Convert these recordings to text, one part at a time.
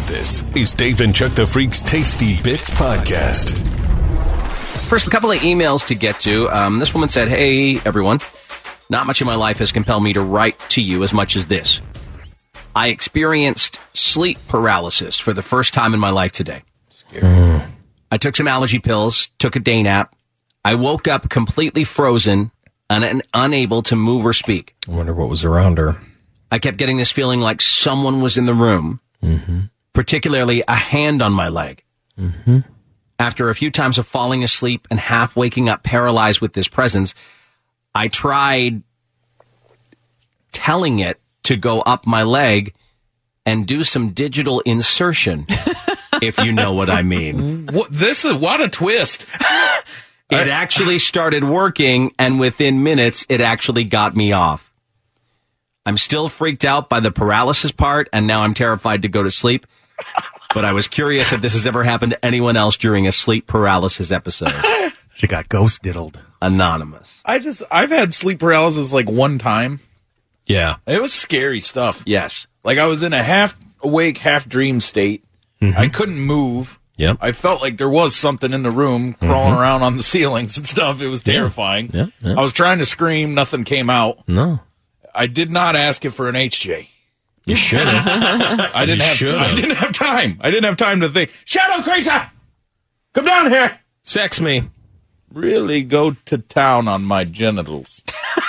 This is Dave and Chuck the Freak's Tasty Bits Podcast. First, a couple of emails to get to. This woman said, "Hey, everyone. Not much in my life has compelled me to write to you as much as this. I experienced sleep paralysis for the first time in my life today. I took some allergy pills, took a day nap. I woke up completely frozen and unable to move or speak. I wonder what was around her. I kept getting this feeling like someone was in the room, particularly a hand on my leg. After a few times of falling asleep and half waking up paralyzed with this presence, I tried telling it to go up my leg and do some digital insertion, if you know what I mean. What a twist. It actually started working, and within minutes, it actually got me off. I'm still freaked out by the paralysis part, and now I'm terrified to go to sleep. But I was curious if this has ever happened to anyone else during a sleep paralysis episode. She got ghost diddled. Anonymous. I've had sleep paralysis like one time. Yeah. It was scary stuff. Yes. Like I was in a half awake, half dream state. I couldn't move. Yep. I felt like there was something in the room crawling around on the ceilings and stuff. It was terrifying. Yeah. I was trying to scream. Nothing came out. No. I did not ask it for an HJ. You should have. I didn't have time. I didn't have time to think. Shadow creature! Come down here! Sex me. Really go to town on my genitals.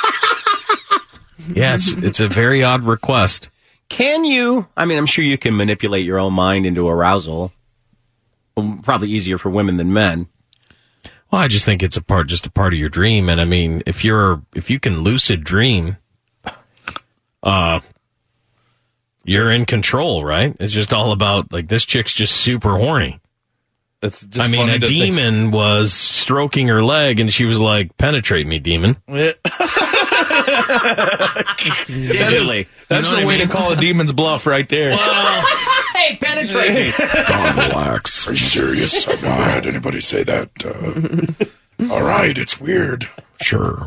Yeah, it's a very odd request. Can you? I mean, I'm sure you can manipulate your own mind into arousal. Probably easier for women than men. Well, I just think it's just a part of your dream. And I mean, if you can lucid dream, you're in control, right? It's just all about, like, this chick's just super horny. It's just I mean, a demon was stroking her leg, and she was like, "Penetrate me, demon." Digitally. That's the way to call a demon's bluff right there. Well, hey, penetrate me. God, relax. Are you serious? I've not had anybody say that. All right, it's weird. Sure.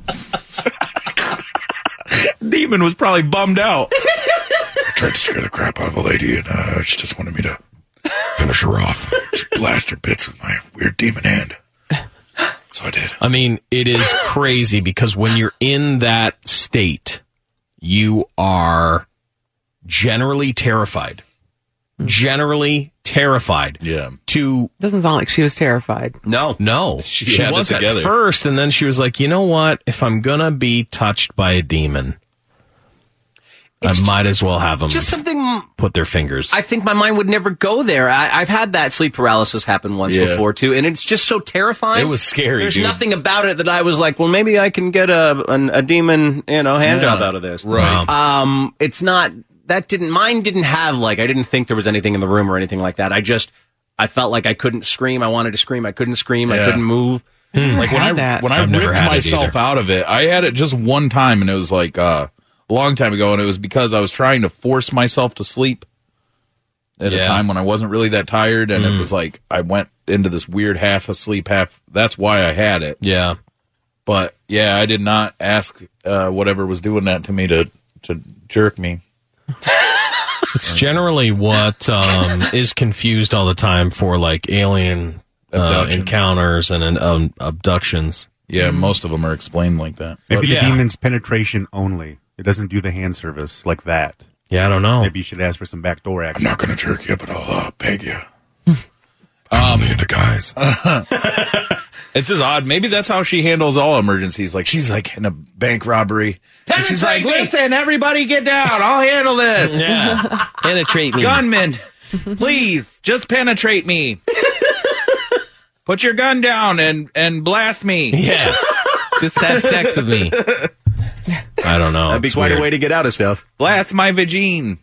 Demon was probably bummed out. I tried to scare the crap out of a lady, and she just wanted me to finish her off. Just blast her bits with my weird demon hand. So I did. I mean, it is crazy because when you're in that state, you are generally terrified. Generally terrified. Yeah. Doesn't sound like she was terrified. No. She had was it at together. first, and then she was like, you know what? If I'm going to be touched by a demon, I might as well have them Just something. put their fingers. I think my mind would never go there. I've had that sleep paralysis happen once before too, and it's just so terrifying. It was scary. There's dude. nothing about it that I was like, well, maybe I can get a demon, hand job out of this. Right. It's not. Mine didn't have, like, I didn't think there was anything in the room or anything like that. I felt like I couldn't scream. I wanted to scream. I couldn't scream. I couldn't move. Like when I ripped myself out of it, I had it just one time, and it was like a long time ago, and it was because I was trying to force myself to sleep at a time when I wasn't really that tired, and it was like I went into this weird half asleep, that's why I had it. Yeah. But yeah, I did not ask whatever was doing that to me to jerk me. It's generally what is confused all the time for, like, alien encounters and abductions. Yeah, most of them are explained like that. Maybe the demon's penetration only. It doesn't do the hand service like that. Yeah, I don't know. Maybe you should ask for some backdoor action. I'm not going to jerk you, but I'll peg you. I'm into guys. It's just odd. Maybe that's how she handles all emergencies. Like, she's like in a bank robbery. And she's like, listen, everybody get down. I'll handle this. Yeah. Penetrate me. Gunman, please, just penetrate me. Put your gun down and blast me. Yeah. Just have sex with me. I don't know. That'd be quite a way to get out of stuff. Blast my vagine.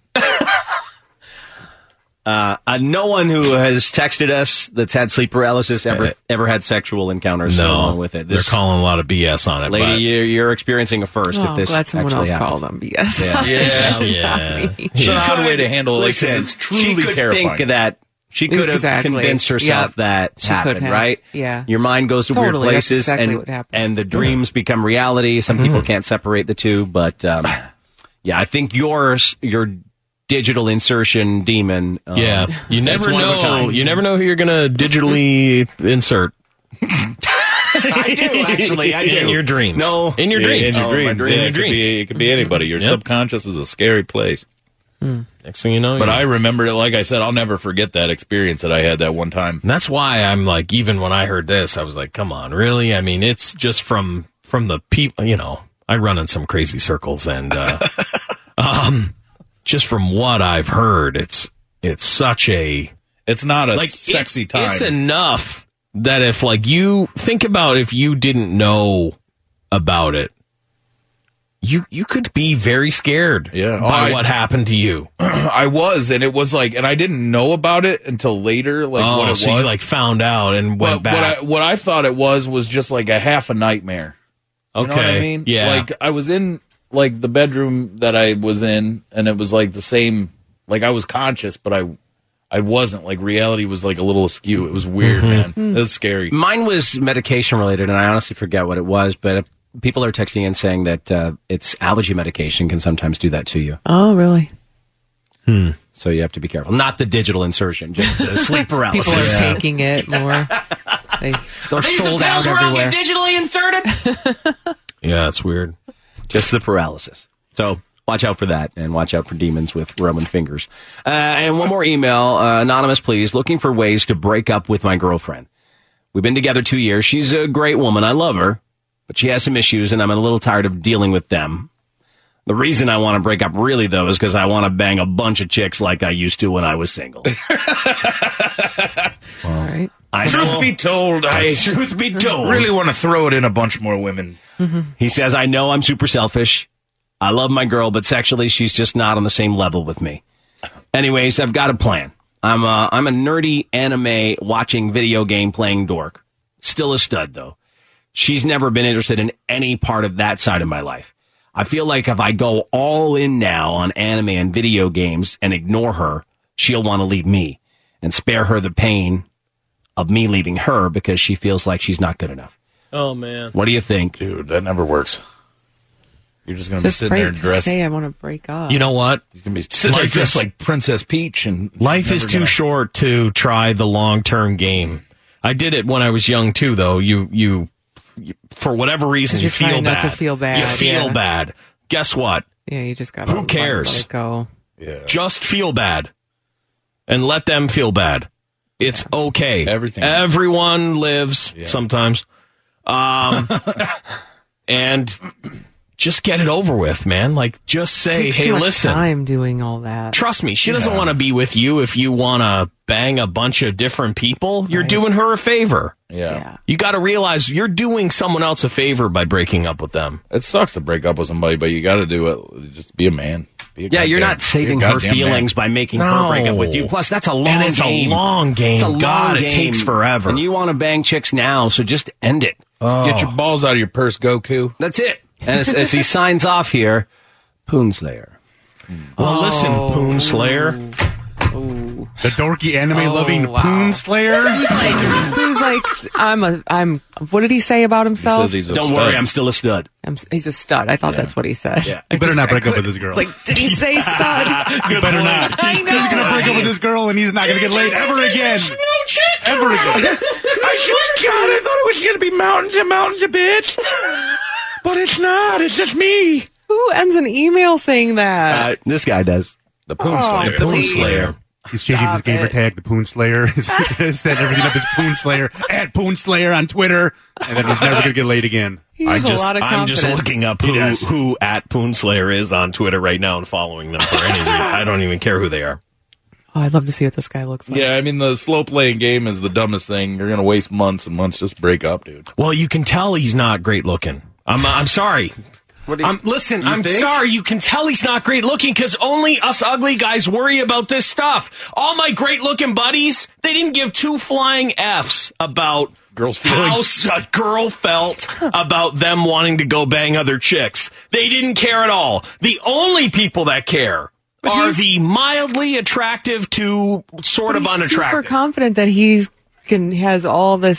No one who has texted us that's had sleep paralysis ever had sexual encounters along with it. They're calling a lot of BS on it. Lady, but you're experiencing a first if this glad someone actually else happens. called them BS. Yeah. It's an odd way to handle it. Like, Listen, it's truly she could terrifying. think that she could have convinced herself that She could happened, have. right? Yeah. Your mind goes to weird Totally, that's places, exactly what happened. and the dreams become reality. Some people can't separate the two, but yeah, I think your digital insertion demon. You never know. You never know who you're going to digitally insert. I do, actually. I do. In your dreams. No. In your dreams. In your dreams. In your dreams. It could be anybody. Your subconscious is a scary place. Next thing you know. But I remember it, like I said, I'll never forget that experience that I had that one time. And that's why I'm like, even when I heard this, I was like, come on, really? I mean, it's just from the people, I run in some crazy circles, and just from what I've heard, it's such a... It's not a sexy time. It's enough that if, you think about if you didn't know about it, you could be very scared by what happened to you. I was, and it was and I didn't know about it until later, what it was. So you, found out and went back. What I thought it was just a half a nightmare. You know what I mean? Yeah. I was in, the bedroom that I was in, and it was, the same, I was conscious, but I wasn't. Reality was, a little askew. It was weird, man. It was scary. Mine was medication related, and I honestly forget what it was, but people are texting in saying that it's allergy medication can sometimes do that to you. Oh, really? So you have to be careful. Not the digital insertion, just the sleep paralysis. People are taking it more. They're sold out everywhere. Digitally inserted? Yeah, it's weird. Just the paralysis. So watch out for that, and watch out for demons with Roman fingers. And one more email. Anonymous, please. Looking for ways to break up with my girlfriend. We've been together 2 years. She's a great woman. I love her. But she has some issues, and I'm a little tired of dealing with them. The reason I want to break up really, though, is because I want to bang a bunch of chicks like I used to when I was single. All right. Truth be told, I really want to throw it in a bunch more women. Mm-hmm. He says, I know I'm super selfish. I love my girl, but sexually, she's just not on the same level with me. Anyways, I've got a plan. I'm a nerdy anime watching video game playing dork. Still a stud, though. She's never been interested in any part of that side of my life. I feel like if I go all in now on anime and video games and ignore her, she'll want to leave me and spare her the pain of me leaving her because she feels like she's not good enough. Oh, man. What do you think? Dude, that never works. You're just going to be sitting there and dressed. Say I want to break up. You know what? He's going to be sitting there dressed like Princess Peach. And life is too short to try the long-term game. I did it when I was young, too, though. You for whatever reason, you feel bad. Not to feel bad. You feel bad. Guess what? Yeah, you just got to Who cares? let it go. Yeah. Just feel bad. And let them feel bad. It's okay. Everyone lives sometimes. And just get it over with, man. Just say, hey, listen. Time doing all that. Trust me, she doesn't want to be with you if you want to bang a bunch of different people. You're doing her a favor. Yeah. You got to realize you're doing someone else a favor by breaking up with them. It sucks to break up with somebody, but you got to do it. Just be a man. You're not saving her feelings by making her break up with you. Plus, that's a long game. It's a long game. It's a long game. It takes forever. And you want to bang chicks now, so just end it. Get your balls out of your purse, Goku. That's it. And as he signs off here, Poonslayer. Well, listen, Poonslayer. The dorky anime-loving Poonslayer. He's like, what did he say about himself? He says he's a Don't stud. worry, I'm still a stud. He's a stud. I thought that's what he said. Yeah. You better not break up with this girl. It's like, did he say stud? You better not. I know. He's going to break up with this girl, and he's not going to get laid ever again. Ever again. I swear to God, I thought it was going to be mountains and mountains of bitch. But it's not. It's just me. Who ends an email saying that? This guy does. The Poonslayer. Poonslayer. He's changing his gamer tag to Poonslayer. Set everything up as Poonslayer. At Poonslayer on Twitter. And then he's never going to get laid again. I'm just looking up who at Poonslayer is on Twitter right now and following them for any reason. I don't even care who they are. Oh, I'd love to see what this guy looks like. Yeah, I mean, the slow-playing game is the dumbest thing. You're going to waste months and months. Just break up, dude. Well, you can tell he's not great looking. I'm sorry. I'm sorry. You can tell he's not great looking because only us ugly guys worry about this stuff. All my great looking buddies, they didn't give two flying Fs about girls' feelings. How a girl felt about them wanting to go bang other chicks. They didn't care at all. The only people that care are the mildly attractive to sort of unattractive. Super confident that has all this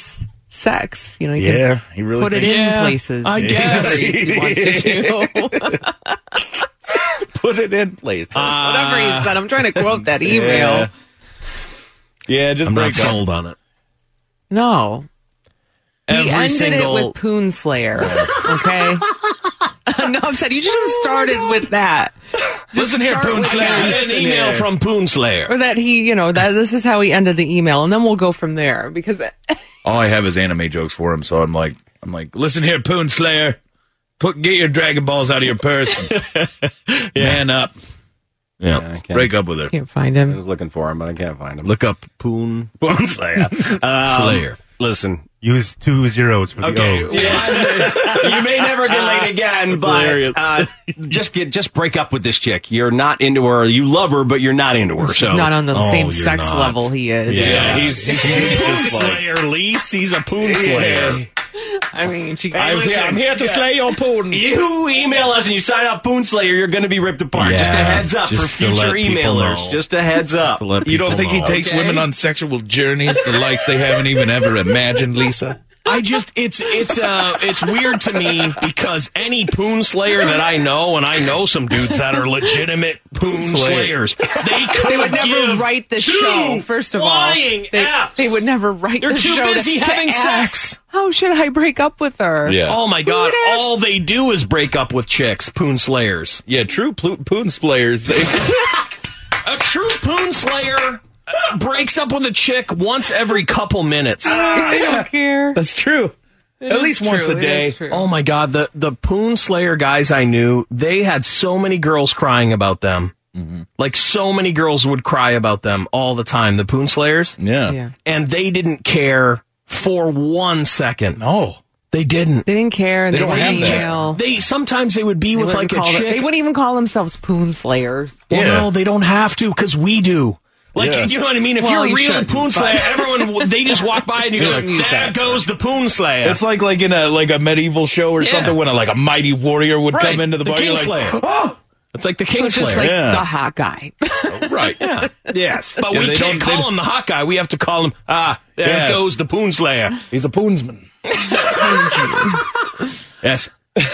sex. You know, you Yeah, he really put it in places. I guess. He wants to do. put it in place. Whatever he said. I'm trying to quote that email. Yeah, just I'm not break up. sold on it. No. He ended single- it with Poon Slayer. Okay? No, I've said you should have started with that. Listen here, Poon Slayer. An email from Poon Slayer. Or that he, you know, that this is how he ended the email, and then we'll go from there. Because All I have is anime jokes for him, so I'm like, listen here, Poon Slayer. Get your Dragon Balls out of your purse. Man up. Yeah, Break up with her. can't find I him. was looking for him, but I can't find him. Look up Poon Slayer. Slayer. Listen. Use 2 zeros for the Okay. O. You may never get laid again, but just break up with this chick. You're not into her. You love her, but you're not into her. She's So not on the Oh, same you're sex not. level he is. Yeah, he's Poon Slayer, Lise. He's a Poon Slayer. I mean, she I'm here to slay your Poon. you email us and you sign up Poon Slayer, you're going to be ripped apart. Just a Yeah, heads up for just to future let people emailers. know. Just a heads up. You don't think he takes Okay. women on sexual journeys, the likes they haven't even ever imagined, Lisa? It's weird to me because any Poon Slayer that I know, and I know some dudes that are legitimate Poon Slayers, they would never write the show. First of all, they would never write They're the too show. busy to having ask, sex. How should I break up with her? Yeah. Oh my God! All they do is break up with chicks, Poon Slayers. Yeah, true Poon Slayers. A true Poon Slayer breaks up with a chick once every couple minutes. I don't care. That's true. At least once a day. Oh my God, the Poon Slayer guys I knew, they had so many girls crying about them. Mm-hmm. Like so many girls would cry about them all the time, the Poon Slayers. Yeah. And they didn't care for 1 second. No. They didn't. They didn't care. And They they don't wouldn't have that. email. Sometimes they would be with like a chick. They wouldn't even call themselves Poon Slayers. Well, no, they don't have to because we do. Like, Yeah. you know what I mean? If Well, you're you a real shouldn't, Poon Slayer, everyone, they just walk by and you go, shouldn't use there that. goes the Poon Slayer. It's like in a medieval show or something when a mighty warrior would come into the bar. King You're like, Slayer. oh! It's like the So King it's just Slayer. like the hot guy. Right. Yeah. Yes. But Yeah, we they can't don't- call him the hot guy. We have to call him, there Yes. goes the Poon Slayer. He's a Poonsman. Yes.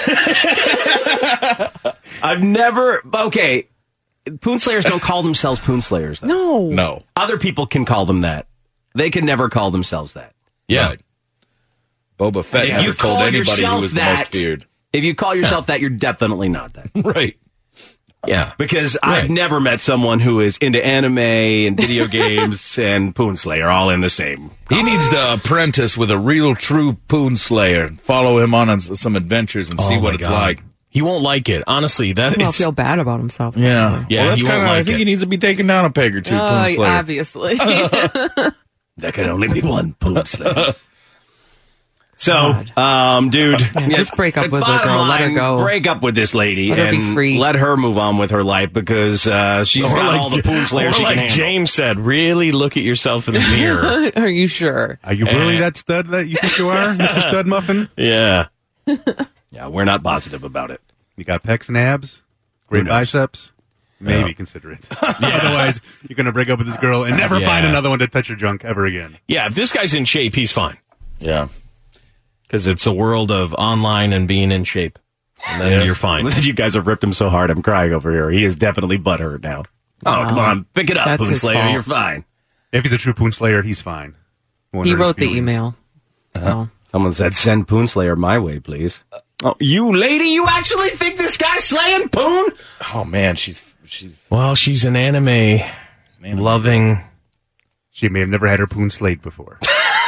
I've never. Okay. Poon Slayers don't call themselves Poon Slayers, though. No. No. Other people can call them that. They can never call themselves that. Yeah. Right. Boba Fett If never you told call anybody who yourself was the that- most feared. If you call yourself that, you're definitely not that. Right. Yeah. Because I've never met someone who is into anime and video games and Poon Slayer all in the same. He needs to apprentice with a real, true Poon Slayer. Follow him on some adventures and see Oh what my it's God. like. He won't like it. Honestly, that He'll is. feel bad about himself. Yeah. Yeah, Well, that's he won't kind of. I like think it. he needs to be taken down a peg or two. Oh, Poon Slayer. obviously. There can only be one Poon Slayer. So, dude, Yeah, just break up with her, bottom girl. Let her line, go. Break up with this lady Let her be and free. let her move on with her life because she's got all the Poon Slayers or she like can handle. James said, really look at yourself in the mirror. Are you sure? Are you really that stud that you think you are, Mr. Stud Muffin? Yeah. Yeah, we're not positive about it. You got pecs and abs, great knows? biceps. Maybe consider it. Otherwise, you're going to break up with this girl and never Yeah. find another one to touch your junk ever again. Yeah, if this guy's in shape, he's fine. Yeah. Because it's a world of online and being in shape. And then you're fine. You guys have ripped him so hard, I'm crying over here. He is definitely butthurt now. Oh, come on. Pick it up, That's Poon his Slayer. fault. You're fine. If he's a true Poon Slayer, he's fine. Won't He hurt his wrote the feelings. email. So. Someone said, send Poon Slayer my way, please. Oh, you lady, you actually think this guy's slaying Poon? Oh man, she's. Well, she's an anime loving. She may have never had her Poon slayed before.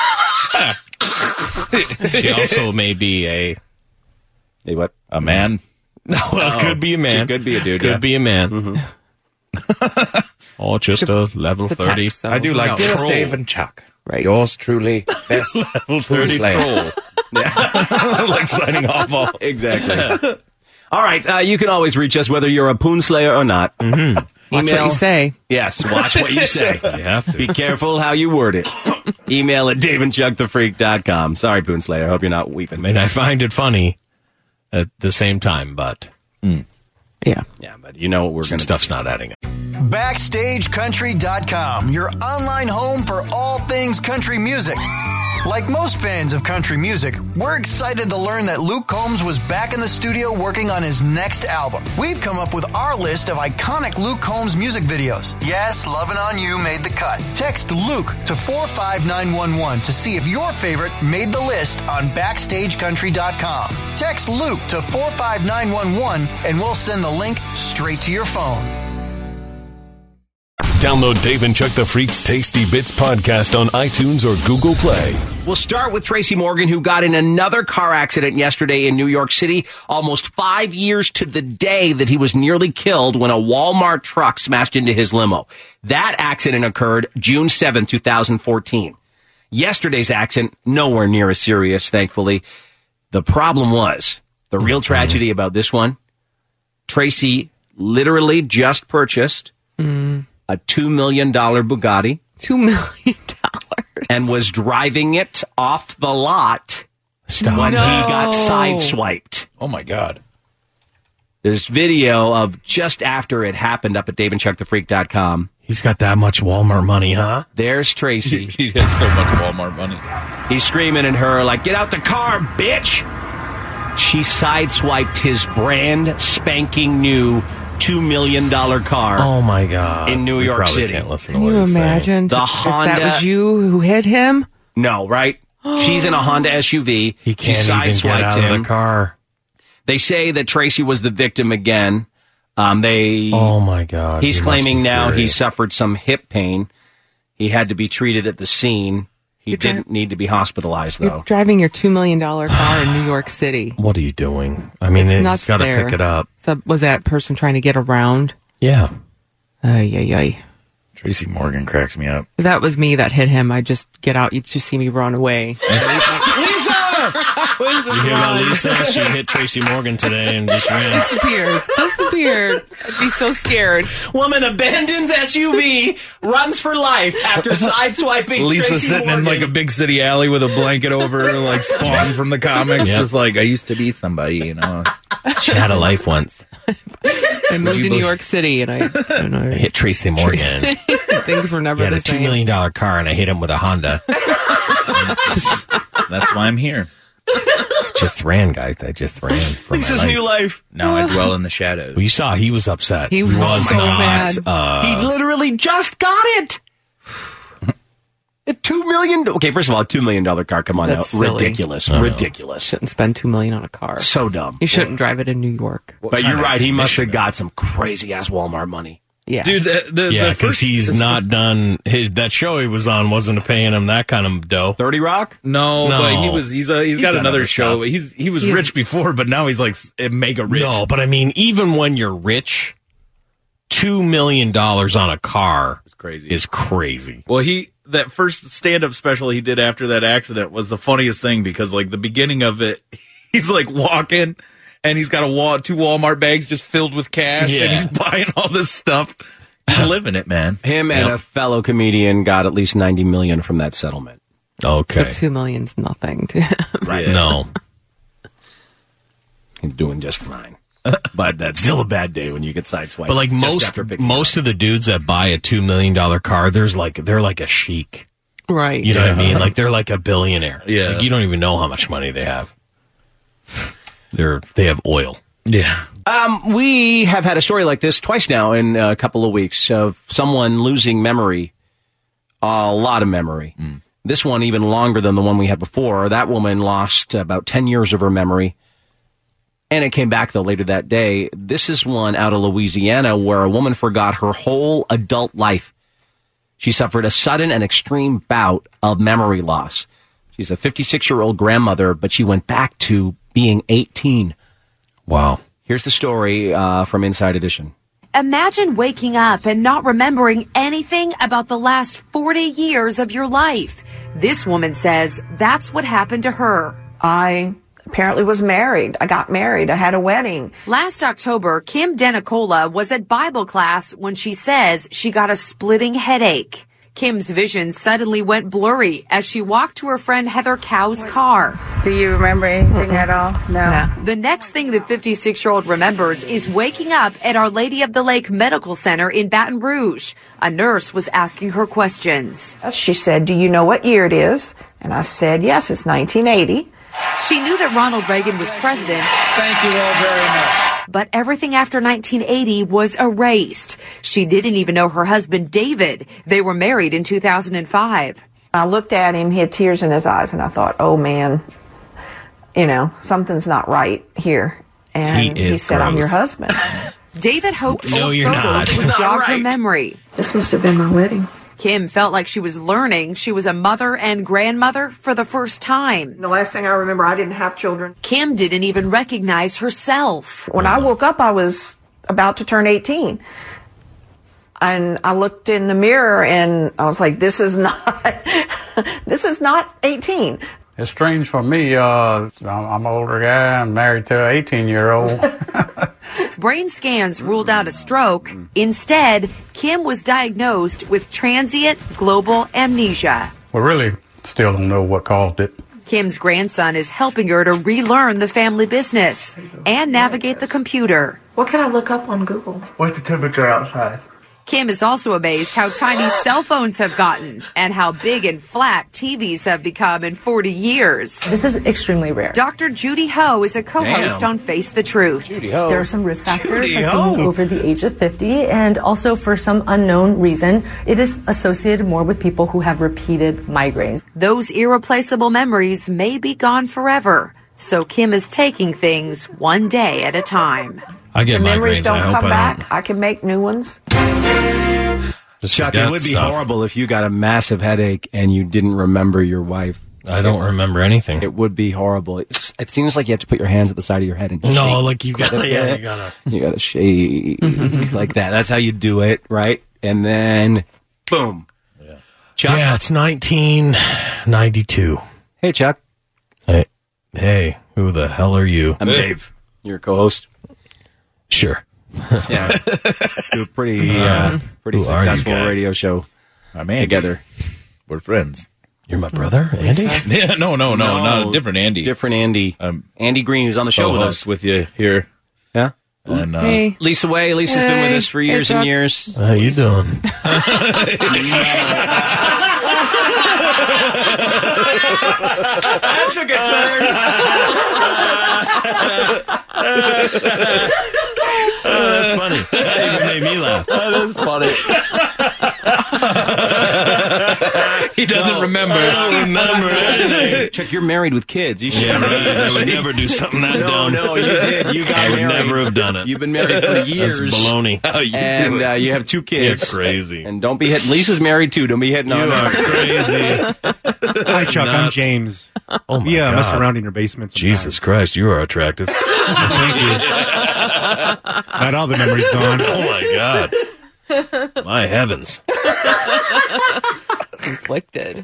She also may be a. Hey, what? A man. Well, could be a man. She could be a dude, Could yeah. be a man. Or just a level It's a 30. text, so, I do like no. Dear Troll. Dave and Chuck. Right. Yours truly, best Poon 30 Slayer. troll. Like signing off all. Exactly. All right, you can always reach us whether you're a Poon Slayer or not. Watch what you say. Yes, watch what you say. You have to. Be careful how you word it. Email at daveandchuckthefreak.com. Sorry, Poon Slayer. Hope you're not weeping. I mean, I find it funny at the same time, but Yeah. Yeah, but you know what we're some going to stuff's not adding up. BackstageCountry.com, your online home for all things country music. Like most fans of country music, we're excited to learn that Luke Combs was back in the studio working on his next album. We've come up with our list of iconic Luke Combs music videos. Yes, Lovin' On You made the cut. Text Luke to 45911 to see if your favorite made the list on BackstageCountry.com. Text Luke to 45911 and we'll send the link straight to your phone. Download Dave and Chuck the Freak's Tasty Bits podcast on iTunes or Google Play. We'll start with Tracy Morgan, who got in another car accident yesterday in New York City, almost 5 years to the day that he was nearly killed when a Walmart truck smashed into his limo. That accident occurred June 7, 2014. Yesterday's accident, nowhere near as serious, thankfully. The problem was, the real tragedy about this one, Tracy literally just purchased a $2 million Bugatti. $2 million. And was driving it off the lot when he got sideswiped. Oh, my God. There's video of just after it happened up at DaveandChuckTheFreak.com. He's got that much Walmart money, huh? There's Tracy. He has so much Walmart money. He's screaming at her like, get out the car, bitch! She sideswiped his brand spanking new $2 million car. Oh my God! In New York City. Can't listen Can to what you he's imagine saying. The if Honda. That was you who hit him? No, right? She's in a Honda SUV. He can't she even get out of the car. They say that Tracy was the victim again. Oh my God! He's claiming now he suffered some hip pain. He had to be treated at the scene. He didn't need to be hospitalized, though. You're driving your $2 million car in New York City. What are you doing? I mean, he's got to pick it up. So was that person trying to get around? Yeah. Ay. Tracy Morgan cracks me up. If that was me that hit him, I'd just get out. You'd just see me run away. Lisa! You hear about Lisa? She hit Tracy Morgan today and just ran. Disappeared. I'd be so scared. Woman abandons SUV, runs for life after sideswiping Lisa Tracy sitting Morgan. in like a big city alley with a blanket over her, like Spawn from the comics. Yep. Just like, I used to be somebody, you know. She had a life once. I moved to New York City and I don't know. I hit Tracy Morgan. Things were never He had the a $2 same. million car and I hit him with a Honda. That's why I'm here. Just ran, guys. I just ran for Lisa's my new life. Now I dwell in the shadows. Well, you saw he was upset. He was so mad. He literally just got it. A $2 million. Okay, first of all, a $2 million car. Come on, That's now. silly. Ridiculous. Ridiculous. Shouldn't spend $2 million on a car. So dumb. You shouldn't drive it in New York. But you're right. He must have got some crazy ass Walmart money. Yeah, Dude, because he's not done that show he was on wasn't paying him that kind of dough. 30 Rock? No, but he's got done another other show. stuff. He was rich before, but now he's like mega rich. No, but I mean, even when you're rich, $2 million on a car is crazy. Well, that first stand-up special he did after that accident was the funniest thing because, like, the beginning of it, he's like walking and he's got two Walmart bags just filled with cash and he's buying all this stuff. He's living it, man. Him and a fellow comedian got at least $90 million from that settlement. Okay. So $2 million's nothing to him. Right. No. He's doing just fine. But that's still a bad day when you get sideswiped. But like most of the dudes that buy a $2 million car, they're like a sheik. Right. You know what I mean? Like they're like a billionaire. Yeah. Like, you don't even know how much money they have. They have oil. Yeah. We have had a story like this twice now in a couple of weeks of someone losing memory, a lot of memory. This one even longer than the one we had before. That woman lost about 10 years of her memory, and it came back, though, later that day. This is one out of Louisiana where a woman forgot her whole adult life. She suffered a sudden and extreme bout of memory loss. She's a 56-year-old grandmother, but she went back to being 18. Wow. Here's the story from Inside Edition. Imagine waking up and not remembering anything about the last 40 years of your life. This woman says that's what happened to her. I apparently was married. I got married. I had a wedding. Last October, Kim Denicola was at Bible class when she says she got a splitting headache. Kim's vision suddenly went blurry as she walked to her friend Heather Cow's car. Do you remember anything at all? No. The next thing the 56-year-old remembers is waking up at Our Lady of the Lake Medical Center in Baton Rouge. A nurse was asking her questions. She said, do you know what year it is? And I said, yes, it's 1980. She knew that Ronald Reagan was president. Thank you all very much. But everything after 1980 was erased. She didn't even know her husband, David. They were married in 2005. I looked at him, he had tears in his eyes, and I thought, oh man, something's not right here. And he said, I'm your husband. David hoped no, old you're photos not. would jog her memory. This must have been my wedding. Kim felt like she was learning she was a mother and grandmother for the first time. The last thing I remember, I didn't have children. Kim didn't even recognize herself. When I woke up, I was about to turn 18. And I looked in the mirror and I was like, this is not 18. It's strange for me. I'm an older guy. I'm married to an 18-year-old. Brain scans ruled out a stroke. Instead, Kim was diagnosed with transient global amnesia. We really still don't know what caused it. Kim's grandson is helping her to relearn the family business and navigate the computer. What can I look up on Google? What's the temperature outside? Kim is also amazed how tiny cell phones have gotten and how big and flat TVs have become in 40 years. This is extremely rare. Dr. Judy Ho is a co-host on Face the Truth. There are some risk factors like being over the age of 50, and also for some unknown reason, it is associated more with people who have repeated migraines. Those irreplaceable memories may be gone forever, so Kim is taking things one day at a time. I get the memories migraines. don't I hope come I back. don't. I can make new ones. Chuck, it would be horrible if you got a massive headache and you didn't remember your wife. I don't remember anything. It would be horrible. It seems like you have to put your hands at the side of your head and shake. Like you gotta, you gotta shake like that. That's how you do it, right? And then, boom. Yeah. Chuck? Yeah, it's 1992. Hey, Chuck. Hey, who the hell are you? I'm Dave. Your co-host. Sure. Yeah. Do a pretty successful radio show. I'm Andy. Together. We're friends. You're my brother, Andy? Yeah, no, not a different Andy. Different Andy. Andy Green, who's on the show with us. With you here. Yeah. And hey. Lisa Way. Lisa's been with us for years and years. How you doing? That took a turn. That's funny. That even made me laugh. That is funny. He doesn't remember. I don't remember anything. Chuck, you're married with kids. You should. Yeah, right. I would never do something that dumb. No, you did. You got married. I would never have done it. You've been married for years. That's baloney. And you have 2 kids. You're crazy. And don't be hitting. Lisa's married too. Don't be hitting on her. You are crazy. Hi, Chuck. I'm James. Oh, my God. Mess God. around in your basement sometimes. Jesus Christ, you are attractive. Thank you. Not all the memories gone. Oh, my God. My heavens. Conflicted.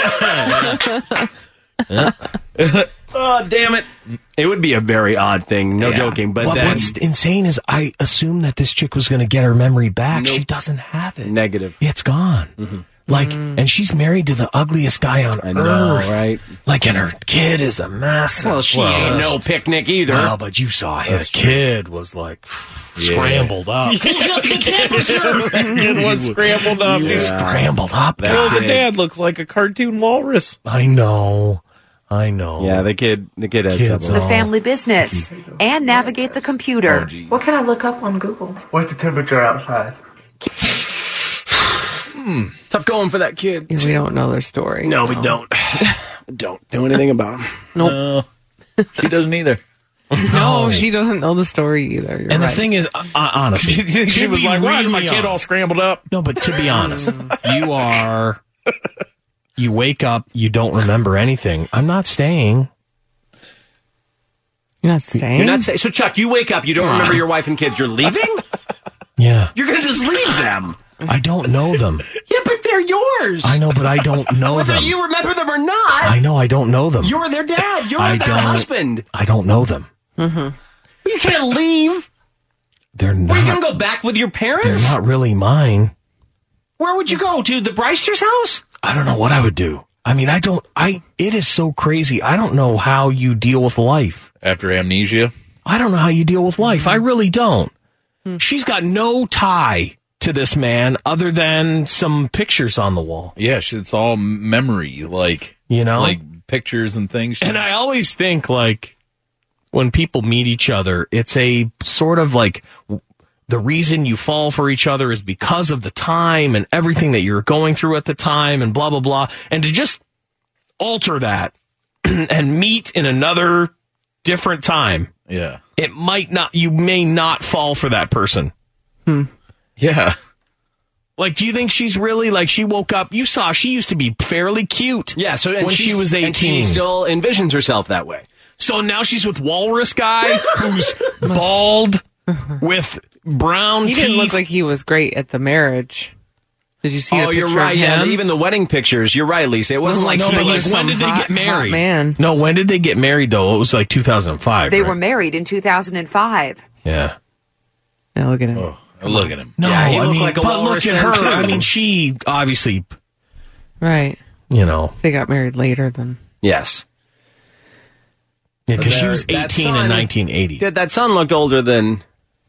Oh, damn it. It would be a very odd thing. No joking. But what's insane is I assumed that this chick was going to get her memory back. Nope. She doesn't have it. Negative. It's gone. Mm-hmm. And she's married to the ugliest guy on earth. Right? And her kid is a mess. Well, she ain't no picnic either. Well, but you saw his kid was scrambled up. The kid was scrambled up. He's scrambled up. Well, the dad looks like a cartoon walrus. I know. Yeah, the kid has trouble. The family business and navigate the computer. What can I look up on Google? What's the temperature outside? Tough going for that kid. We don't know their story. No, we don't. Don't know anything about him. Nope. She doesn't either. No, she doesn't know the story either. You're and right. the thing is, honestly, she was like, why is my kid all scrambled up? No, but to be honest, you wake up, you don't remember anything. I'm not staying. You're not staying? You're not staying? So, Chuck, you wake up, you don't remember your wife and kids. You're leaving? Yeah. You're going to just leave them. I don't know them. Yeah, but they're yours. I know, but I don't know Whether them. you remember them or not. I know, I don't know them. You're their dad. You're their husband. I don't know them. Mm-hmm. You can't leave. They're not. Are you going to go back with your parents? They're not really mine. Where would you go? To the Breister's house? I don't know what I would do. I mean, it is so crazy. I don't know how you deal with life. After amnesia? I don't know how you deal with life. I really don't. She's got no tie to this man other than some pictures on the wall. Yeah, it's all memory, like, like pictures and things. And I always think, like, when people meet each other, it's a sort of like the reason you fall for each other is because of the time and everything that you're going through at the time and blah, blah, blah. And to just alter that and meet in another different time. Yeah. You may not fall for that person. Yeah. Like, do you think she's really, like, she woke up, you saw, she used to be fairly cute. Yeah, so when she was 18. And she still envisions herself that way. So now she's with Walrus Guy, who's bald, with brown teeth. He didn't look like he was great at the marriage. Did you see the picture you're right. of him? Yeah, even the wedding pictures. You're right, Lisa. It wasn't like when did they get married? Man. No, when did they get married, though? It was like 2005. They were married in 2005. Yeah. Now look at him. Oh, look at him. No, yeah, he looked mean, like a but look at her. too. I mean, she obviously, Right. They got married later than. Yes. Yeah, because she was 18 in 1980. That son looked older than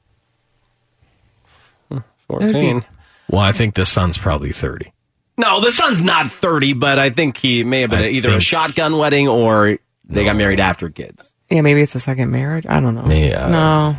14. Well, I think the son's probably 30. No, the son's not 30, but I think he may have been either a shotgun wedding or they got married after kids. Yeah, maybe it's a second marriage. I don't know. Yeah. No,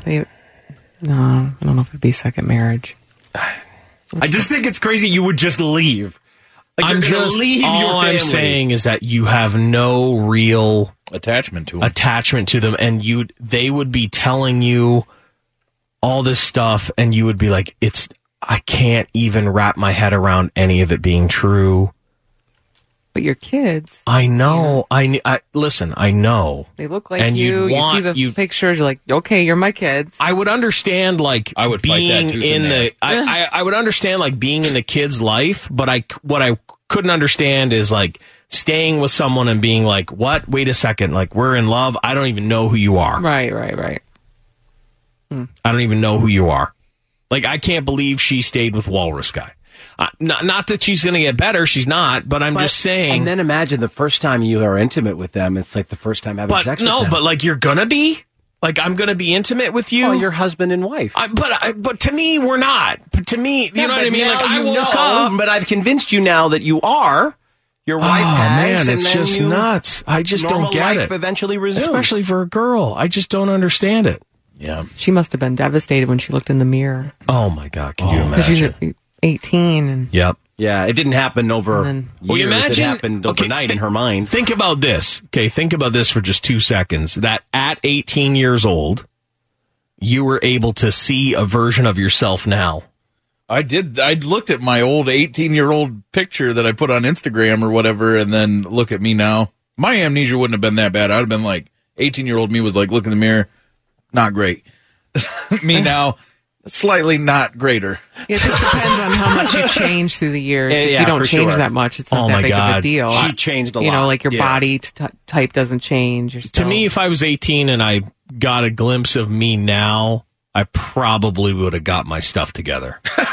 I don't know if it'd be second marriage. I just think it's crazy you would just leave. Like, I'm just leave all your family. I'm saying is that you have no real attachment to them, and they would be telling you all this stuff, and you would be like, I can't even wrap my head around any of it being true. But your kids. I know. I listen. I know. They look like and you. You see the pictures. You're like, okay, you're my kids. I would understand, like, I would being fight that in the. I would understand, like, being in the kid's life, but what I couldn't understand is, like, staying with someone and being like, what? Wait a second. Like, we're in love. I don't even know who you are. Right. I don't even know who you are. Like, I can't believe she stayed with Walrus Guy. Not that she's going to get better. She's not. But I'm just saying. And then imagine the first time you are intimate with them. It's like the first time having sex with them. No, but like you're going to be? Like, I'm going to be intimate with you? Oh, your husband and wife. But to me, we're not. But to me, you know what I mean? Like, I woke up. But I've convinced you now that you are. Your wife has. Man, it's just nuts. I just don't get life it. Eventually resumes. Especially for a girl. I just don't understand it. Yeah. She must have been devastated when she looked in the mirror. Oh, my God. Can you imagine? She's 18. And yep. Yeah, it didn't happen over years. It happened overnight in her mind. Think about this. Okay, think about this for just 2 seconds. That at 18 years old, you were able to see a version of yourself now. I did. I looked at my old 18-year-old picture that I put on Instagram or whatever, and then look at me now. My amnesia wouldn't have been that bad. I'd have been like, 18-year-old me was like, look in the mirror, not great. Me now, slightly not greater. It just depends on how much you change through the years. If you don't change that much, it's not that big of a deal. She changed a lot. You know, like your body type doesn't change. To me, if I was 18 and I got a glimpse of me now, I probably would have got my stuff together. Would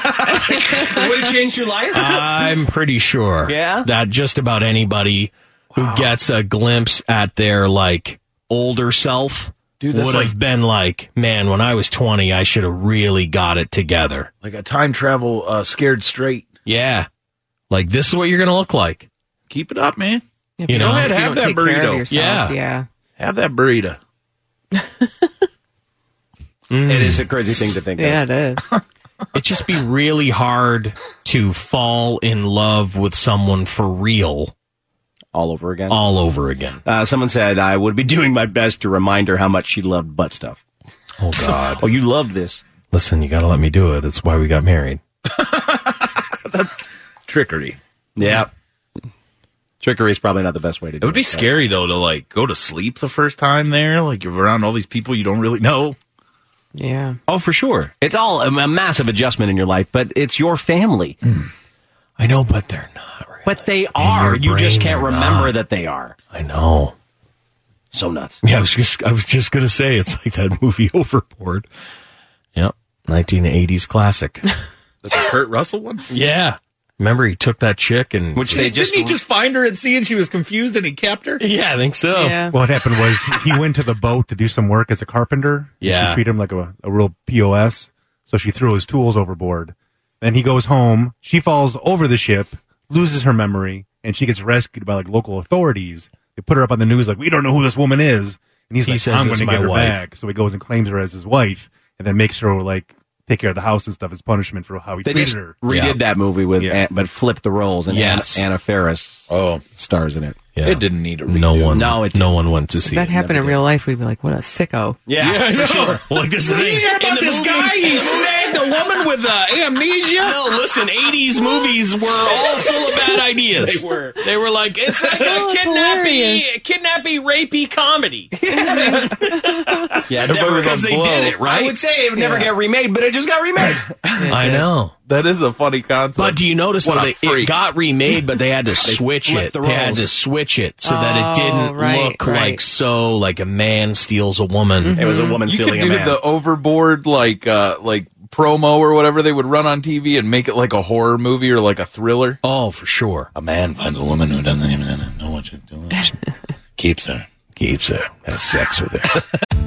it change your life? I'm pretty sure that just about anybody who gets a glimpse at their, like, older self would have been like, man, when I was 20, I should have really got it together. Like a time travel scared straight. Yeah. Like, this is what you're going to look like. Keep it up, man. You know, have that burrito. Yeah. Have that burrito. It is a crazy thing to think of. Yeah, it is. It'd just be really hard to fall in love with someone for real. All over again? All over again. Someone said I would be doing my best to remind her how much she loved butt stuff. Oh, God. Oh, you love this. Listen, you got to let me do it. It's why we got married. That's trickery. Yeah. Trickery is probably not the best way to do it. It would be scary, though, to, like, go to sleep the first time there. Like, you're around all these people you don't really know. Yeah. Oh, for sure. It's all a massive adjustment in your life, but it's your family. I know, but they're not. But they are. You just can't remember that they are. I know. So nuts. Yeah, I was just going to say, it's like that movie Overboard. Yep. 1980s classic. That's a Kurt Russell one? Yeah. Remember, he took that chick and... Didn't he just find her at sea and she was confused and he kept her? Yeah, I think so. Yeah. What happened was he went to the boat to do some work as a carpenter. Yeah. She treated him like a real POS, so she threw his tools overboard. Then he goes home. She falls over the ship, loses her memory, and she gets rescued by like local authorities. They put her up on the news like, we don't know who this woman is. And he says, I'm going to get her back. So he goes and claims her as his wife and then makes her like take care of the house and stuff as punishment for how he treated her. Redid that movie with, but flipped the roles, and Anna Faris stars in it. Yeah. It didn't need a redo. No one went to see If that happened in real life, we'd be like, what a sicko. Yeah, for sure. Well, like this Did you hear about this guy? He snagged a woman with amnesia? No, listen, 80s movies were all full of bad ideas. They were like, it's like a kidnapping, rapey comedy. Yeah, because they did it, right? I would say it would never get remade, but it just got remade. I know. That is a funny concept. But do you notice that it got remade, but they had to switch it. They had to switch it so that it didn't look like a man steals a woman. It was a woman stealing a man. You could do the overboard like promo or whatever they would run on TV and make it like a horror movie or like a thriller. Oh, for sure. A man finds a woman who doesn't even know what she's doing. Keeps her. Has sex with her.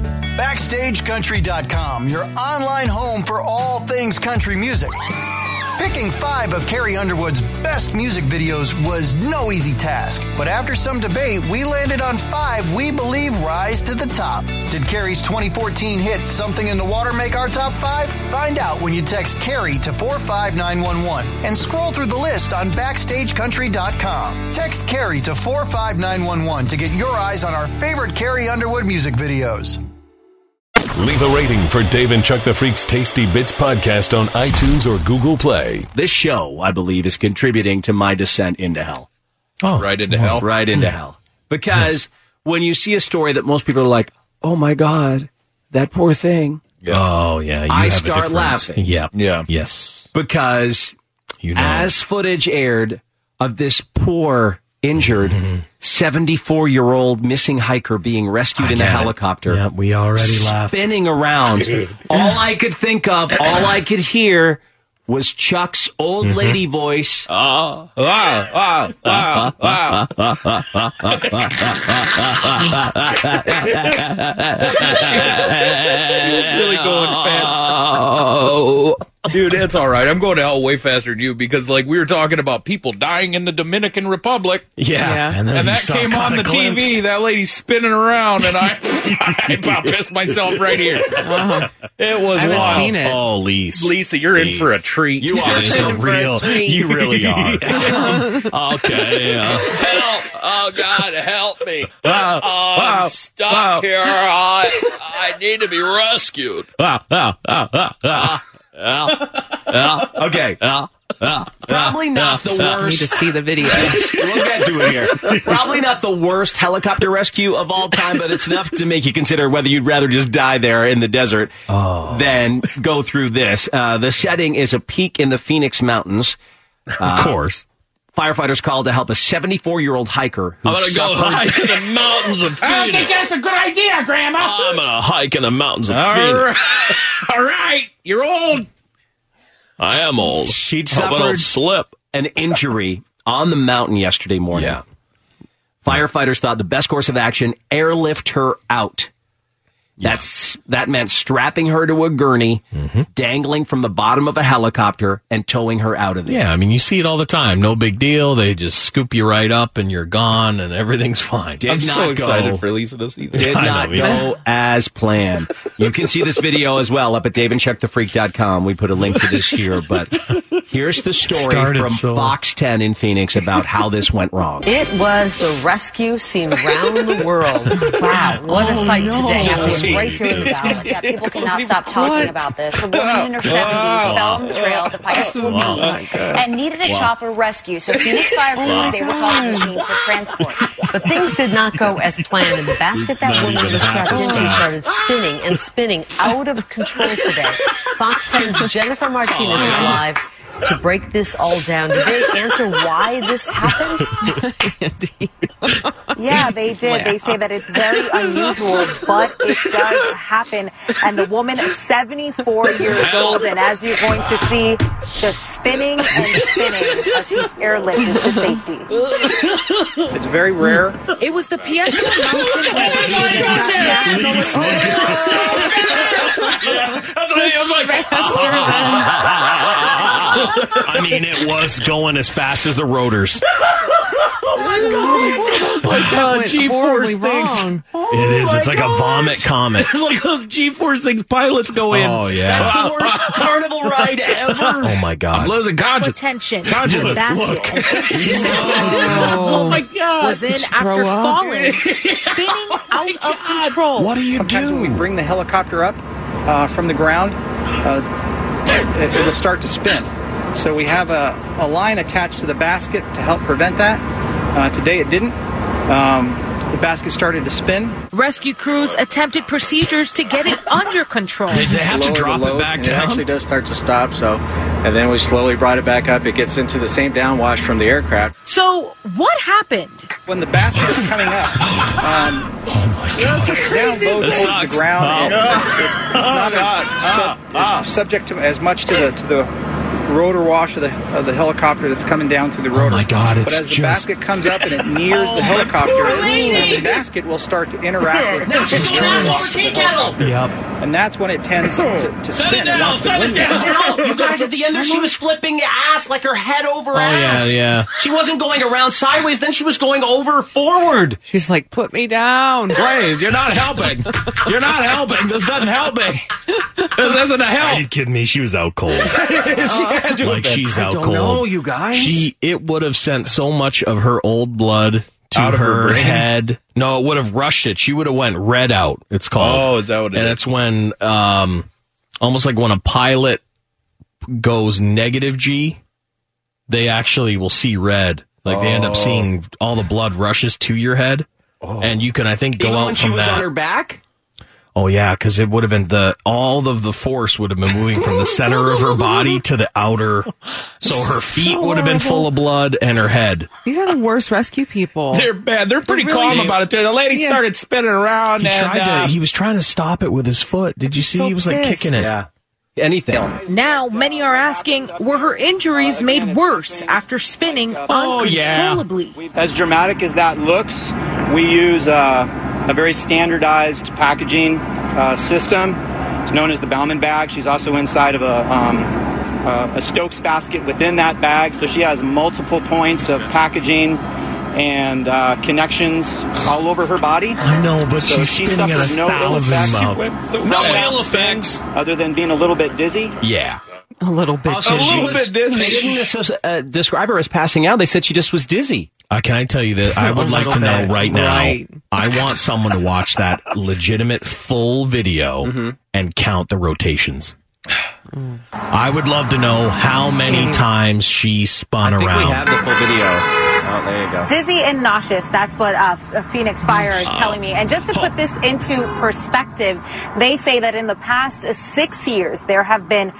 BackstageCountry.com, your online home for all things country music. Picking 5 of Carrie Underwood's best music videos was no easy task, but after some debate, we landed on 5 we believe rise to the top. Did Carrie's 2014 hit Something in the Water make our top 5? Find out when you text Carrie to 45911 and scroll through the list on BackstageCountry.com. Text Carrie to 45911 to get your eyes on our favorite Carrie Underwood music videos. Leave a rating for Dave and Chuck the Freak's Tasty Bits podcast on iTunes or Google Play. This show, I believe, is contributing to my descent into hell. Oh, right into hell? Right into hell. Because when you see a story that most people are like, oh my God, that poor thing. Yeah. Oh, yeah. I start laughing. Yeah. Yes. Because as footage aired of this poor, injured, 74-year-old missing hiker being rescued in a helicopter. Yeah, we already laughed. Spinning around. All I could think of, all I could hear was Chuck's old lady voice. It's really going fast. Dude, that's all right. I'm going to hell way faster than you because, like, we were talking about people dying in the Dominican Republic. Yeah. And that came on the TV. That lady spinning around, and I about pissed myself right here. It was I haven't wild. seen it. Oh, Lisa, you're in for a treat. You are so real. You really are. Okay. Help! Oh God, help me! I'm stuck here. I need to be rescued. Okay. Probably not the I need worst. to see the video. We'll get to it here. Probably not the worst helicopter rescue of all time, but it's enough to make you consider whether you'd rather just die there in the desert than go through this. The setting is a peak in the Phoenix Mountains. Of course. Firefighters called to help a 74-year-old hiker who I'm going to go hike in the mountains of Phoenix. I don't think that's a good idea, Grandma. I'm going to hike in the mountains of Phoenix. All right, you're old. I am old. She'd Hope I don't suffered slip. an injury on the mountain yesterday morning. Yeah. Firefighters thought the best course of action, airlift her out. That meant strapping her to a gurney, dangling from the bottom of a helicopter, and towing her out of there. Yeah, I mean, you see it all the time. No big deal. They just scoop you right up and you're gone and everything's fine. I'm so excited for Lisa to see this. Did not go as planned. You can see this video as well up at daveandchuckthefreak.com. We put a link to this here, but here's the story from Fox 10 in Phoenix about how this went wrong. It was the rescue seen around the world. Wow, what a sight today. Happening right here in the valley. Yeah, people cannot stop talking about this. A woman in her 70s fell on the trail at the Pikesville Peak and needed a chopper rescue. So Phoenix Fire Crews, they were called to the scene for transport. But things did not go as planned, and the basket that woman was strapped into started spinning and spinning out of control today. Fox 10's Jennifer Martinez is live. to break this all down. Did they answer why this happened? Yeah, they did. They say that it's very unusual, but it does happen. And the woman, 74 years old, and as you're going to see, just spinning and spinning as she's airlifted to safety. It's very rare. It was the Piedmont Mountain. I mean, it was going as fast as the rotors. Oh my God, G-force things. It is. It's like a vomit comet. It's like those G-force things pilots go in. Oh, yeah. That's the worst carnival ride ever. Oh, my God. I'm losing conscience. Attention. Conscience. The basket. Oh, my God. Was in after falling, spinning out of control. What do you Sometimes do? when we bring the helicopter up from the ground, it'll start to spin. So we have a line attached to the basket to help prevent that. Today it didn't. The basket started to spin. Rescue crews attempted procedures to get it under control. Did they have to Lower the drop it load, back and It down? actually does start to stop. And then we slowly brought it back up. It gets into the same downwash from the aircraft. So what happened? When the basket is coming up, it's down low towards the ground. It's not as subject to as much to the rotor wash of the helicopter that's coming down through the rotor. Oh my God! But as the basket comes up and it nears the helicopter, the basket will start to interact with She's trying to tea kettle. Yep. and that's when it tends to spin. It wants to win that. You guys, at the end there, she was flipping ass like her head over ass. Yeah. She wasn't going around sideways. Then she was going over forward. She's like, put me down. Blaze, you're not helping. You're not helping. This doesn't help me. This isn't a help. Are you kidding me? She was out cold. She's out cold. No, you guys. It would have sent so much of her old blood to Out of her brain? head. No, it would have rushed it. She would have went red out. It's called. Oh, is that what it and is? it's when, almost like when a pilot goes negative G, they actually will see red. Like they end up seeing all the blood rushes to your head, and you can, I think, go Even out when from she was that. on her back? Oh yeah, because it would have been all of the force would have been moving from the center of her body to the outer, so her feet would have been full of blood and her head. These are the worst rescue people. They're bad. They're pretty really- calm about it. The lady started spinning around. He was trying to stop it with his foot. Did you see? So He was like pissed. kicking it. Yeah. Anything. Now, many are asking, were her injuries made worse after spinning uncontrollably? As dramatic as that looks, we use a very standardized packaging system. It's known as the Bauman bag. She's also inside of a Stokes basket within that bag, so she has multiple points of packaging and connections all over her body. I know, but So she's she spinning suffered at no ill 1,000 effects. miles. No ill effects. other than being a little bit dizzy. Yeah. A little bit. So she little was- bit dizzy. They didn't describe her as passing out. They said she just was dizzy. Can I tell you that I would A like to little know bit. right now? Right. I want someone to watch that legitimate full video and count the rotations. I would love to know how many times she spun I think around. we have the full video. Oh, there you go. Dizzy and nauseous, that's what Phoenix Fire is telling me. And just to put this into perspective, they say that in the past 6 years, there have been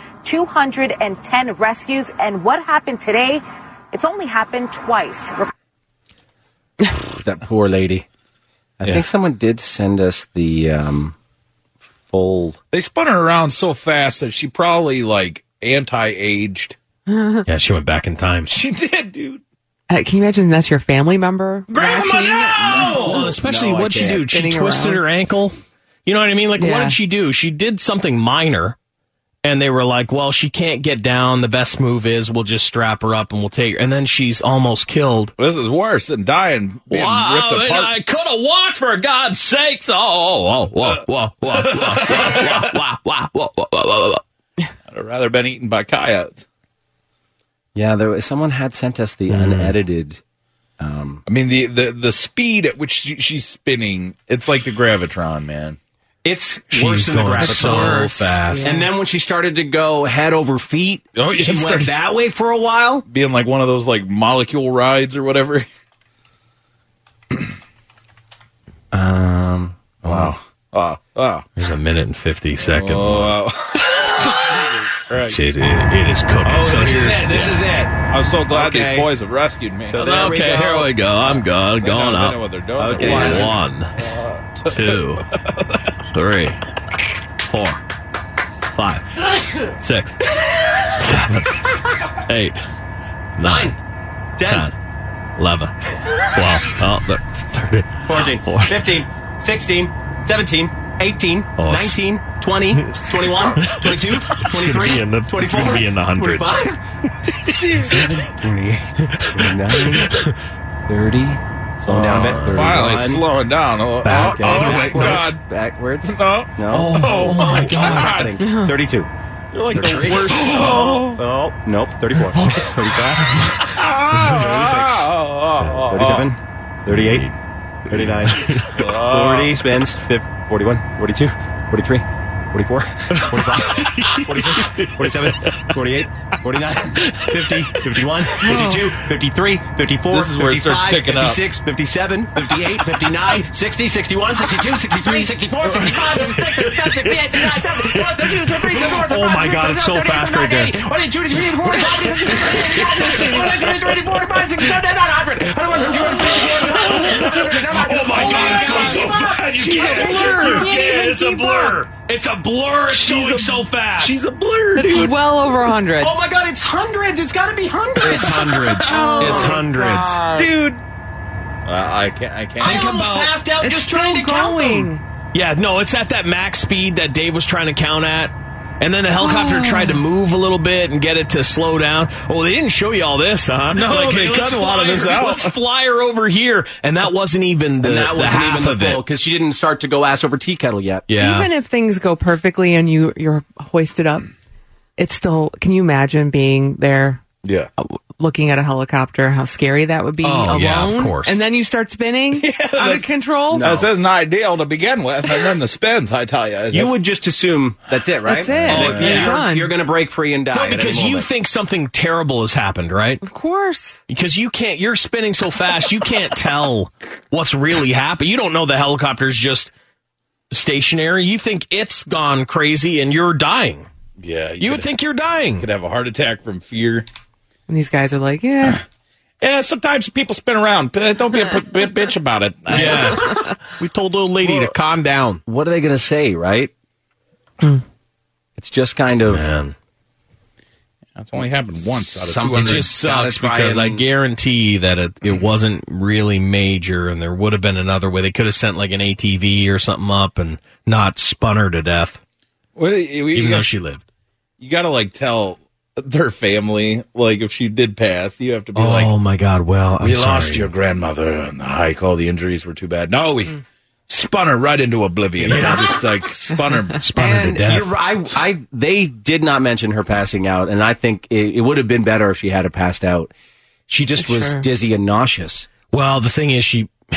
210 rescues. And what happened today, it's only happened twice. That poor lady. I think someone did send us the full. They spun her around so fast that she probably like anti-aged. Yeah, she went back in time. She did, dude. Can you imagine that's your family member? Grandma, no! Well, especially No, I what'd she can't. do? She Spinning twisted around. her ankle. You know what I mean? Like, what Yeah. did she do? She did something minor. And they were like, well, she can't get down. The best move is we'll just strap her up and we'll take her. And then she's almost killed. This is worse than dying, being ripped apart. I could have walked, for God's sakes. I'd have rather been eaten by coyotes. Yeah, someone had sent us the unedited. I mean, the speed at which she's spinning, it's like the Gravitron, man. It's She's worse than the going Gravitron. so fast. And then when she started to go head over feet, Oh, yeah, she it went started- that way for a while. Being like one of those like molecule rides or whatever. Wow. There's a minute and 50 seconds. Oh, wow. Right. It is cooking. Oh, so this is it. This is it. I'm so glad Okay. these boys have rescued me. So there we go. Here we go. I'm going They up. know what they're doing. Okay. 1, 2, 3, 4, 5, 6, 7, 8, 9, 10, 11, 12, 13, 14, 15, 16, 17, 18, 19, 20, 21, 22, 23, 24, it's gonna be in the hundreds. 25, 28, 29, 30. Slowing down a bit. 31. Finally, it's slowing down. Back, God. Backwards. No. No. Oh, my What's God. happening? 32. You're like 33. the worst. Oh, nope. 34. 35. 36. 37. 38. 39. 40. Spins. 41. 42. 43. 44. 45. 46. 47. 48. 49. 50. 51. 52. 53. 54. This is where it starts 55, picking up. 56. 57. 58. 59. 60. 61. 62. 63. 64. 65. 66. 67. 68. 69. 70. 71. 72. 73. 74. 75. Oh my God, it's so fast right there. 22. 23. 24. 45. 67. Oh my God, it's going so fast. She's a blur. It's a blur. It's a blur. It's going so fast. She's a blur, It's dude. well over 100. Oh my God, it's hundreds. It's got to be hundreds. It's hundreds. Oh It's my hundreds. God. Dude. I can't. I almost passed out It's just trying to still count going. them. Yeah, no, it's at that max speed that Dave was trying to count at. And then the helicopter tried to move a little bit and get it to slow down. Oh, they didn't show you all this, huh? No, they let's cut a lot of this out. Let's fly her over here. And that wasn't even the, And that the wasn't half even of the full it. because she didn't start to go ass over tea kettle yet. Yeah. Even if things go perfectly and you're hoisted up, it's still, can you imagine being there Yeah. looking at a helicopter, how scary that would be alone? yeah, of course. And then you start spinning out of control? This isn't ideal to begin with, and then the spins, I tell you. You would just assume that's it, right? That's it. You're done. You're going to break free and die. No, at any because you moment. think something terrible has happened, right? Of course. Because you're spinning so fast, you can't tell what's really happening. You don't know the helicopter's just stationary. You think it's gone crazy and you're dying. Yeah. You would think you're dying. could have a heart attack from fear. And these guys are like, yeah. Yeah, sometimes people spin around. Don't be a bitch about it. Yeah. We told the old lady to calm down. What are they going to say, right? It's just kind of... Man. That's only happened once out of Something 200. just sucks try because I and- guarantee that it wasn't really major and there would have been another way. They could have sent like an ATV or something up and not spun her to death, even though she lived. You got to like tell their family, like if she did pass, you have to be like, Oh my God, well, I'm we sorry. lost your grandmother on the hike. All the injuries were too bad. No, we spun her right into oblivion. Just like spun her to And death. you're right. They did not mention her passing out, and I think it would have been better if she had passed out. She just was dizzy and nauseous. Well, the thing is,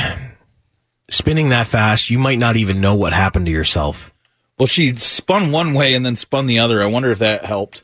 spinning that fast, you might not even know what happened to yourself. Well, she spun one way and then spun the other. I wonder if that helped.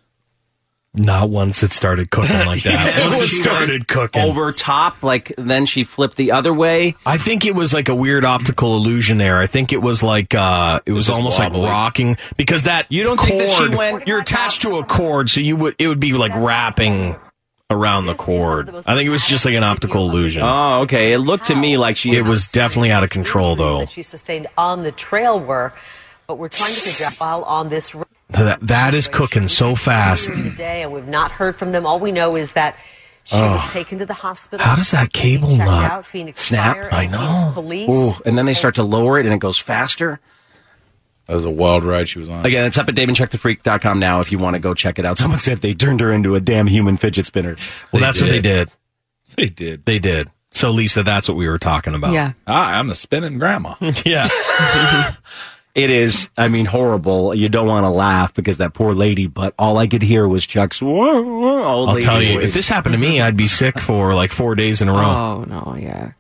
Not once it started cooking like that. Once it started cooking. Over top, like then she flipped the other way. I think it was like a weird optical illusion there. I think it was like it was almost like rocking because that You don't cord, think that she went- you're attached to a cord, so it would be like wrapping around the cord. I think it was just like an optical illusion. Oh, okay. It looked to me like It was definitely out of control though. That she sustained on the trail were, but we're trying to figure out while on this That is cooking so fast. today, and we've not heard from them. All we know is that she was taken to the hospital. How does that cable Checked not out. Phoenix snap. Fire and I know. Phoenix Police. Ooh, and then they start to lower it and it goes faster. That was a wild ride she was on. Again, it's up at DaveandCheckTheFreak.com now if you want to go check it out. Someone said they turned her into a damn human fidget spinner. Well, that's what they did. They did. They did. So, Lisa, that's what we were talking about. Yeah. I'm the spinning grandma. Yeah. It is, I mean, horrible. You don't want to laugh because that poor lady, but all I could hear was Chuck's old I'll lady tell you, voice. if this happened to me, I'd be sick for like 4 days in a row. Oh, no, yeah.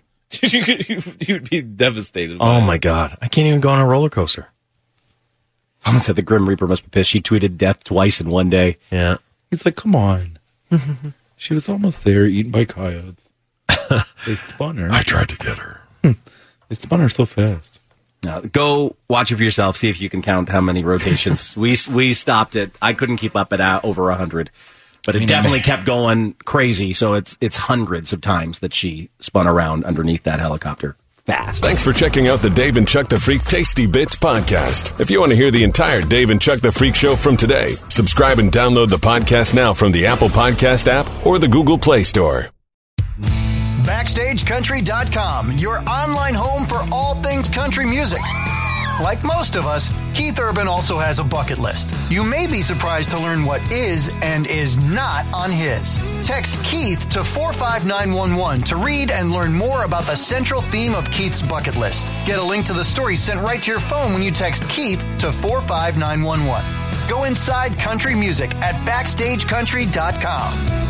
You'd be devastated. by Oh, it. my God. I can't even go on a roller coaster. Someone said the Grim Reaper must be pissed. She tweeted death twice in one day. Yeah. He's like, come on. She was almost there, eaten by coyotes. They spun her. I tried to get her. They spun her so fast. Go watch it for yourself. See if you can count how many rotations. we stopped it. I couldn't keep up at over 100, but it definitely kept going crazy. So it's hundreds of times that she spun around underneath that helicopter. Fast. Thanks for checking out the Dave and Chuck the Freak Tasty Bits podcast. If you want to hear the entire Dave and Chuck the Freak show from today, subscribe and download the podcast now from the Apple Podcast app or the Google Play Store. BackstageCountry.com, your online home for all things country music. Like most of us, Keith Urban also has a bucket list. You may be surprised to learn what is and is not on his. Text Keith to 45911 to read and learn more about the central theme of Keith's bucket list. Get a link to the story sent right to your phone when you text Keith to 45911. Go inside country music at BackstageCountry.com.